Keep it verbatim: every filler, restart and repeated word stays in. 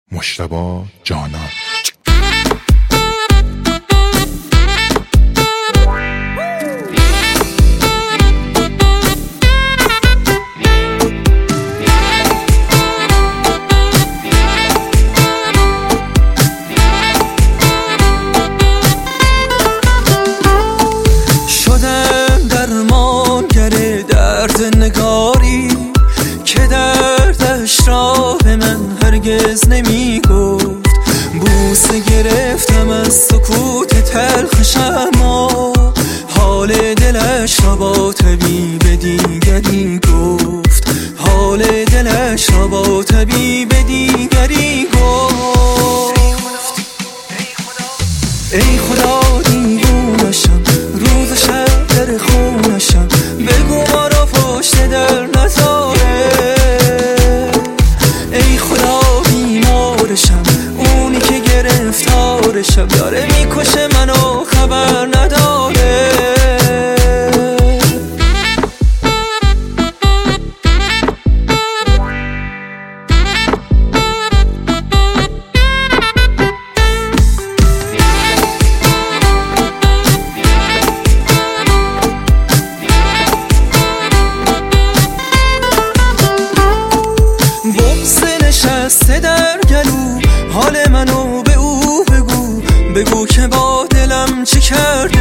مجتبی جانان. شدم درمانگر درد نگاری که دردش را به من هرگز نمی گفت. بوسه گرفتم از سکوت تلخش، اما حال دلش را با طبیب دیگری گفت. حال دلش را با طبیب دیگری گفت. ای خدا دیوونشم، روز شب در خونشم، بگو ما را پشت در نذاره. ای خدا بیمارشم، اونی که گرفتارشم، داره میکشه منو خبر نداره. نشسته در گلو، حال منو به او بگو، بگو که با دلم چی کرد